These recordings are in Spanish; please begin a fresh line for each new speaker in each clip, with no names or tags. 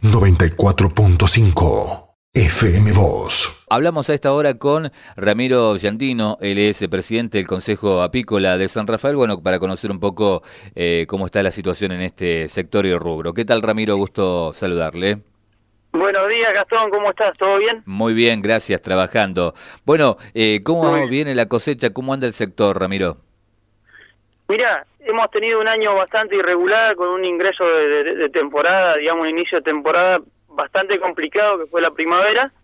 94.5 FM Voz.
Hablamos a esta hora con Ramiro Giandino, él es presidente del Consejo Apícola de San Rafael, bueno, para conocer un poco cómo está la situación en este sector y rubro. ¿Qué tal, Ramiro? Gusto saludarle.
Buenos días, Gastón, ¿cómo estás? ¿Todo bien?
Muy bien, gracias, trabajando. Bueno, ¿cómo viene la cosecha? ¿Cómo anda el sector, Ramiro?
Mirá, hemos tenido un año bastante irregular, con un ingreso de temporada, digamos, un inicio de temporada bastante complicado, que fue la primavera.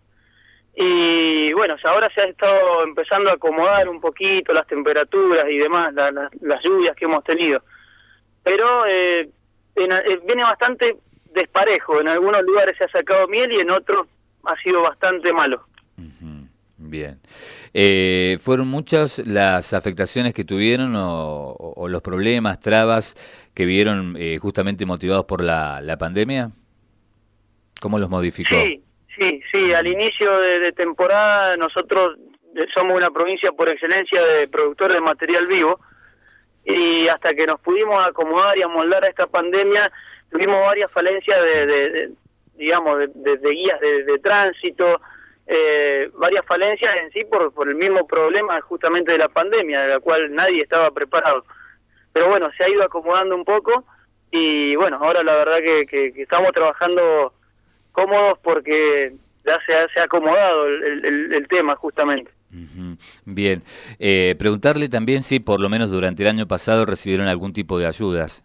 Y bueno, ahora se ha estado empezando a acomodar un poquito las temperaturas y demás, las lluvias que hemos tenido. Pero viene bastante desparejo. En algunos lugares se ha sacado miel y en otros ha sido bastante malo.
Bien. ¿Fueron muchas las afectaciones que tuvieron o los problemas, trabas que vieron justamente motivados por la pandemia? ¿Cómo los modificó?
Sí. Al inicio de temporada nosotros somos una provincia por excelencia de productores de material vivo y hasta que nos pudimos acomodar y amoldar a esta pandemia tuvimos varias falencias de guías de tránsito, varias falencias en sí por el mismo problema justamente de la pandemia, de la cual nadie estaba preparado. Pero bueno, se ha ido acomodando un poco y bueno, ahora la verdad que estamos trabajando cómodos porque ya se ha acomodado el tema justamente.
Bien, preguntarle también si por lo menos durante el año pasado recibieron algún tipo de ayudas.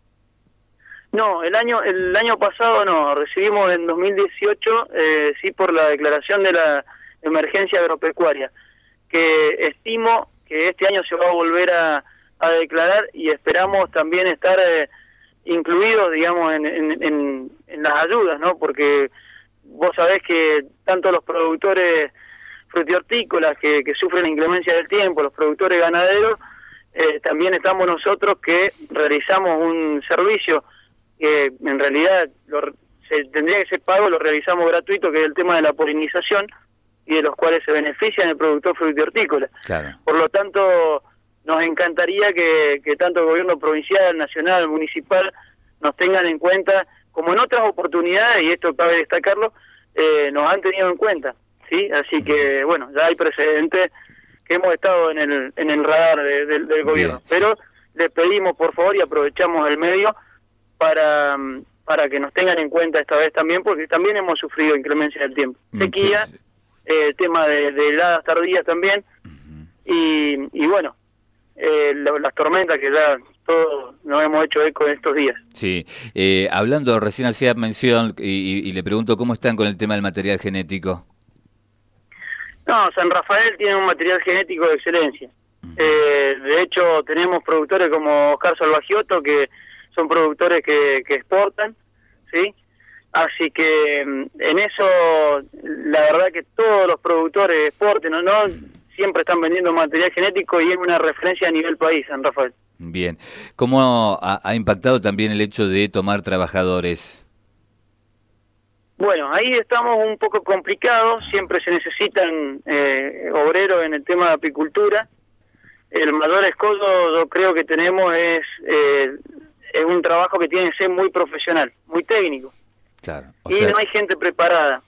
No, el año pasado no, recibimos en 2018, sí, por la declaración de la emergencia agropecuaria, que estimo que este año se va a volver a declarar y esperamos también estar incluidos, digamos, en las ayudas, ¿no? Porque vos sabés que tanto los productores frutihortícolas que sufren la inclemencia del tiempo, los productores ganaderos, también estamos nosotros que realizamos un servicio que en realidad tendría que ser pago, lo realizamos gratuito, que es el tema de la polinización, y de los cuales se benefician el productor frutihortícola.
Claro.
Por lo tanto, nos encantaría que tanto el gobierno provincial, nacional, municipal, nos tengan en cuenta, como en otras oportunidades, y esto cabe destacarlo, nos han tenido en cuenta, ¿sí? Así que, bueno, ya hay precedentes que hemos estado en el radar del gobierno. Bien. Pero les pedimos, por favor, y aprovechamos el medio, para que nos tengan en cuenta esta vez también, porque también hemos sufrido inclemencia del tiempo. Sequía, sí. Tema de heladas tardías también, y bueno, las tormentas que ya todos nos hemos hecho eco en estos días.
Sí, hablando, recién hacía mención, y le pregunto cómo están con el tema del material genético.
No, San Rafael tiene un material genético de excelencia. De hecho, tenemos productores como Oscar Salvagioto, que son productores que exportan, ¿sí? Así que en eso, la verdad que todos los productores exporten o no, siempre están vendiendo material genético y es una referencia a nivel país, San Rafael.
Bien. ¿Cómo ha impactado también el hecho de tomar trabajadores?
Bueno, ahí estamos un poco complicados, siempre se necesitan obreros en el tema de apicultura. El mayor escollo yo creo que tenemos es un trabajo que tiene que ser muy profesional, muy técnico.
Claro.
Y no hay gente preparada.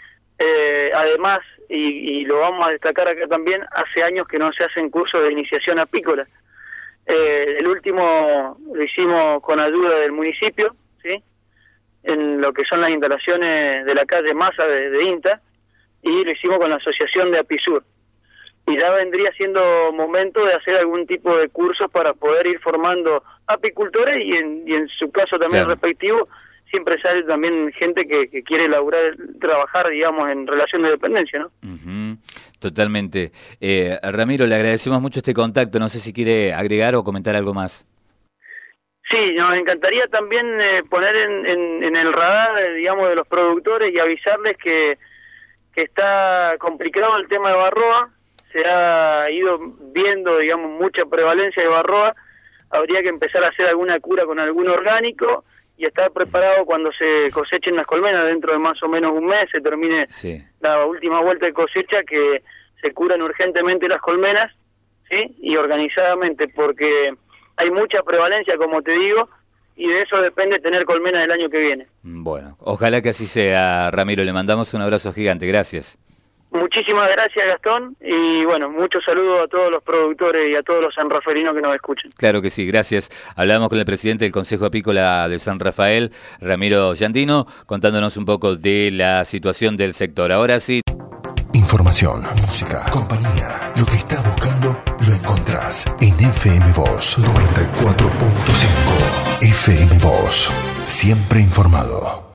Además, y lo vamos a destacar acá también, hace años que no se hacen cursos de iniciación apícola. El último lo hicimos con ayuda del municipio, ¿sí? En lo que son las instalaciones de la calle Masa de INTA, y lo hicimos con la Asociación de Apisur. Y ya vendría siendo momento de hacer algún tipo de cursos para poder ir formando apicultores y en su caso también claro. Respectivo, siempre sale también gente que quiere trabajar, digamos, en relación de dependencia, ¿no?
Totalmente. Ramiro, le agradecemos mucho este contacto, no sé si quiere agregar o comentar algo más.
Sí, nos encantaría también poner en el radar, digamos, de los productores y avisarles que está complicado el tema de varroa. Se ha ido viendo, digamos, mucha prevalencia de varroa. Habría que empezar a hacer alguna cura con algún orgánico y estar preparado cuando se cosechen las colmenas dentro de más o menos un mes, se termine la última vuelta de cosecha, que se curan urgentemente las colmenas, ¿sí? Y organizadamente, porque hay mucha prevalencia, como te digo, y de eso depende tener colmena el año que viene.
Bueno, ojalá que así sea, Ramiro. Le mandamos un abrazo gigante. Gracias.
Muchísimas gracias, Gastón, y bueno, muchos saludos a todos los productores y a todos los sanrafalinos que nos escuchan.
Claro que sí, gracias. Hablamos con el presidente del Consejo Apícola de San Rafael, Ramiro Giandino, contándonos un poco de la situación del sector. Ahora sí.
Información, música, compañía. Lo que estás buscando lo encontrás en FM Voz 94.5. FM Voz, siempre informado.